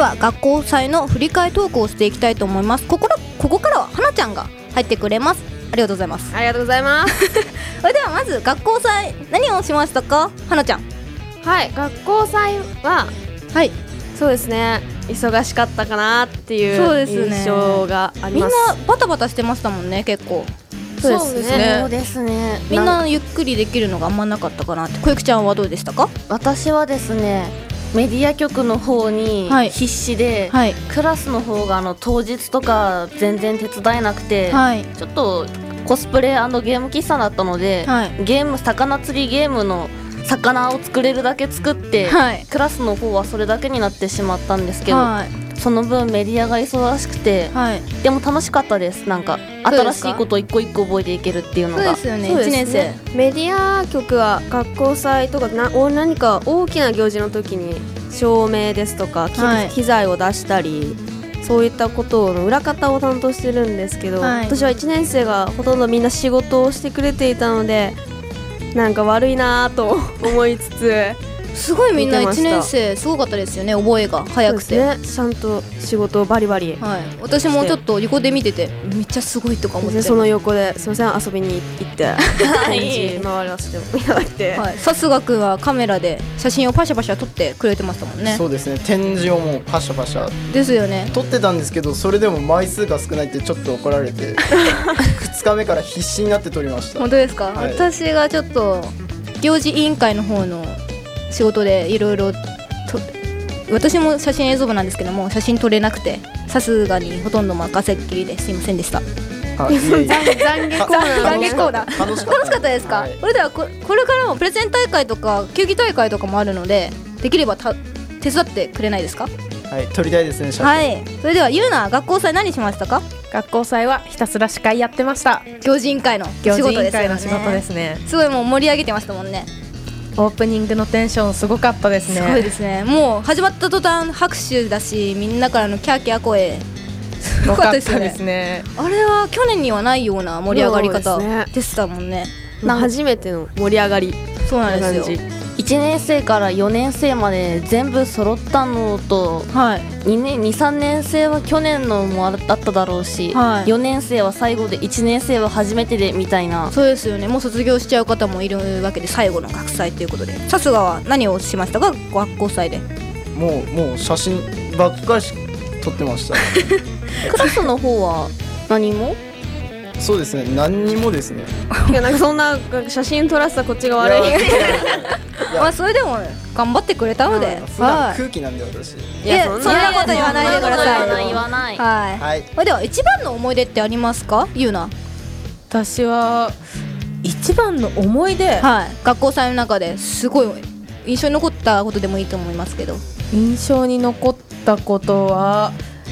は学校祭の振り替えトークをしていきたいと思います。ここからは花ちゃんが入ってくれます。ありがとうございます。 ありがとうございますそれではまず学校祭何をしましたか、花ちゃん。 はい、学校祭ははい、 そうですね、忙しかったかなっていそううですね、 印象がありみんなます。 バタバタしてましたもんね、結構。 そうですね。 そうですね。 みんなゆっくりできるのがあんまなかったかなって。小雪ちゃんはどうでしたか？ 私はですね、メディア局の方にはい必死で、 はいクラスの方が当日とか全然手伝えなくて、 はいちょっとコスプレ&ゲーム喫茶だったので、 はい魚釣りゲームの魚を作れるだけ作って、 はいクラスの方はそれだけになってしまったんですけど、 はいその分メディアが忙しくて、 はい、 でも楽しかったです。なんか新そうですかしいことを一個一個覚えていけるっていうのが。 そうですよね。 そうです 1年ね生。 メディア局は学校祭とか何か大きな行事の時に照明ですとか、 はい機材を出したりそういったことの裏方を担当してるんですけど、 はい私は1年生がほとんどみんな仕事をしてくれていたので、なんか悪いなと思いつつすごいみんな1 見てました年生すごかったですよね、覚えが早くて。 そうですね、ちゃんと仕事をバリバリ、 はい、私もちょっと横で見ててめっちゃすごいとか思って、 でその横ですいません遊びに行ってはい展示回らせていただいて、 はい、さすがくんはカメラで写真をパシャパシャ撮ってくれてましたもんね。 そうですね、展示をもうパシャパシャですよね。 撮ってたんですけど、それでも枚数が少ないってちょっと怒られて2日目から必死になって撮りました。 本当ですか？ はい私がちょっと行事委員会の方の仕事でいろいろ私も写真映像部なんですけども、写真撮れなくてさすがにほとんど任せっきりですいませんでした。 あ、いえいえ懺悔コーナー懺悔コーナー楽しか楽しかったですか？ はいそれではこれからもプレゼン大会とか球技大会とかもあるので、できれば手伝ってくれないですか？ はい、撮りたいですね、写真。 はい、それではゆうな、学校祭何しましたか？ 学校祭はひたすら司会やってました。 行事委員会の仕行事委事ですよね。 員会の仕事ですね。 すごいもう盛り上げてましたもんね。 オープニングのテンションすごかったですね。 すごいですね。もう始まった途端拍手だし、みんなからのキャーキャー声すごかったですよね。 ね。 あれは去年にはないような盛り上がり方そうですねでしたもんね。 初めての盛り上がりそうなんですよ。 1年生から4年生まで全部揃ったのと、 はい 2、3年生は去年のもあっただろうし、 はい 4年生は最後で1年生は初めてでみたいな。 そうですよね。もう卒業しちゃう方もいるわけで、最後の学祭ということで、さすがは何をしましたか？学校祭で。 もう写真ばっかり撮ってましたクラスの方は何もそうですね、何にもですね。 いやなんかそんな写真撮らせたこっちが悪い。 いやまあそれでも頑張ってくれたので、 普段はい。 空気なんで私。 いやそんなこと言わないでくださいよ。 言わない。 はい。 はい。 それでは一番の思い出ってありますか？ゆうな。 私は一番の思い出、 はい。学校祭の中ですごい印象に残ったことでもいいと思いますけど。 印象に残ったことは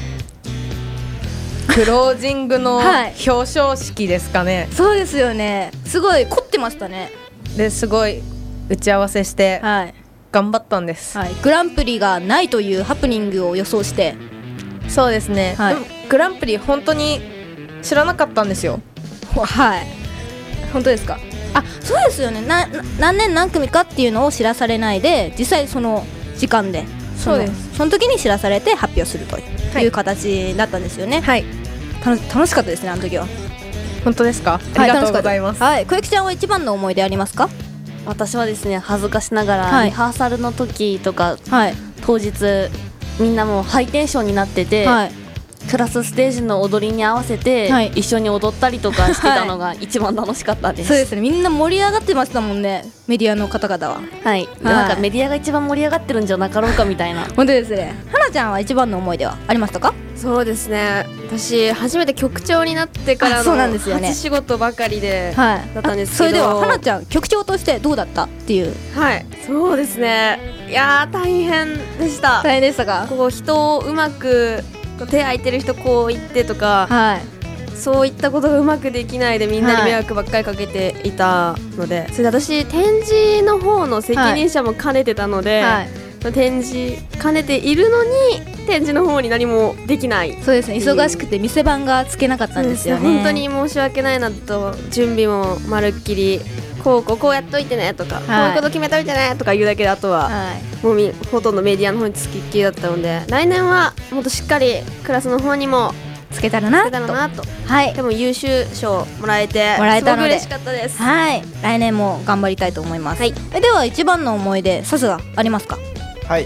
クロージングのはい表彰式ですかね。 そうですよね。すごい凝ってましたね。 ですごい打ち合わせしてはい。 頑張ったんです。 はい。グランプリがないというハプニングを予想して。 そうですね、 はいでもグランプリ本当に知らなかったんですよ。 はい。本当ですか？あ、そうですよね。何年何組かっていうのを知らされないで、実際その時間でそうですその時に知らされて発表するとはいいう形だったんですよね。 はい、 楽しかったですね、あの時は。 本当ですか？ありがとうございます。 はい、小雪ちゃんは一番の思い出ありますか？ 私はですね、恥ずかしながら、 はいリハーサルの時とかはい当日みんなもうハイテンションになってて、 はい。 クラスステージの踊りに合わせて、 はい一緒に踊ったりとかしてたのが一番楽しかったです。 そうですね。みんな盛り上がってましたもんね、メディアの方々は。 はい、なんかメディアが一番盛り上がってるんじゃなかろうかみたいな。 本当ですね。はなちゃんは一番の思い出はありましたか？ そうですね、私初めて局長になってからあそうなんのですよね初仕事ばかりで、 はい。 だったんですけどそれでははなちゃん局長としてどうだったっていう。 はい、そうですね、いやー大変でした。 大変でしたか？ こう人をうまくこう手空いてる人こう言ってとか、 はい。 そういったことがうまくできないでみんなに迷惑ばっかりかけていたので、それで私展示の方の責任者も兼ねてたので、 はい。 展示兼ねているのに展示の方に何もできない。 そうですね。忙しくて店番がつけなかったんですよね。 本当に申し訳ないなと、準備もまるっきりこうやっといてねとか、こういうこと決めといてねとか言うだけで、あとはもうほとんどメディアの方につきっきりだったので、来年はもっとしっかりクラスの方にもつけたらなと。 はい、 でも優秀賞もらえたのですごく嬉しかったです。 はい、来年も頑張りたいと思います。はい、では一番の思い出さすがありますか？ はい、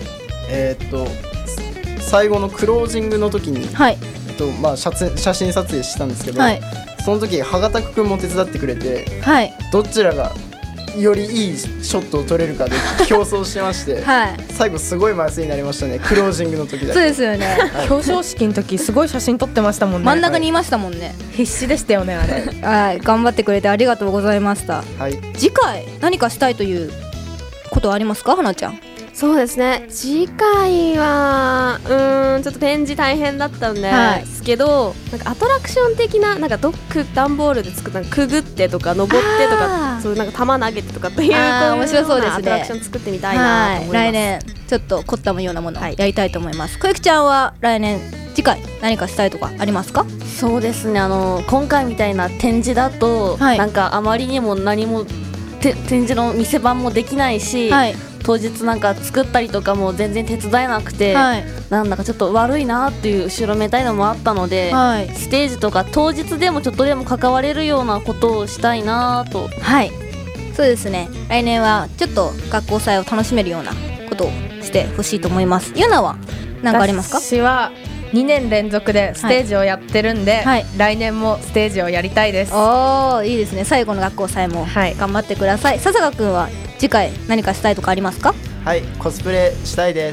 最後のクロージングの時に、 はい、 まあ、写真撮影したんですけど、 はい、 その時羽賀拓くんも手伝ってくれて、 はい、 どちらがよりいいショットを撮れるかで競争してまして、 はい、 最後すごい枚数になりましたね、クロージングの時だけ。 そうですよね、 はい、 表彰式の時すごい写真撮ってましたもんね。 真ん中にいましたもんね、 必死でしたよねあれ。 はい、頑張ってくれてありがとうございました。 はい、 次回何かしたいということはありますか、花ちゃん？ そうですね、次回はちょっと展示大変だったんで、ですけど、なんかアトラクション的な、なんか段ボールで作ったくぐってとか登ってとか、そういうなんか球投げてとかっていう、こういう面白そうですね、 アトラクション作ってみたいなと思います。 来年ちょっと凝ったようなものをやりたいと思います。小雪ちゃんは来年次回何かしたいとかありますか？ そうですね、今回みたいな展示だと、なんかあまりにも何も展示の店番もできないし、当日なんか作ったりとかも全然手伝えなくて、なんだかちょっと悪いなっていう後ろめたいのもあったので、ステージとか当日でもちょっとでも関われるようなことをしたいなと。 はい、そうですね、来年はちょっと学校祭を楽しめるようなことをしてほしいと思います。ゆなは何かありますか？ 私は2年連続でステージをやってるんで、来年もステージをやりたいです。 おー、いいですね、最後の学校祭も頑張ってください。笹賀くんは次回何かしたいとかありますか？ はい、コスプレしたいです。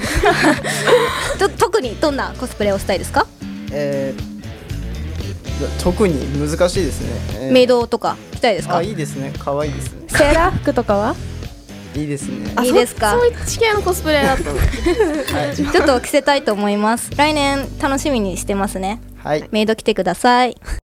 特にどんなコスプレをしたいですか？ 特に難しいですね。 メイドとか着たいですか？ いいですね、可愛いですね。 セーラー服とかはいいですね。 いいですか？そういう地形のコスプレだったの。 はい、ちょっと着せたいと思います。来年楽しみにしてますね。はい、メイド来てください。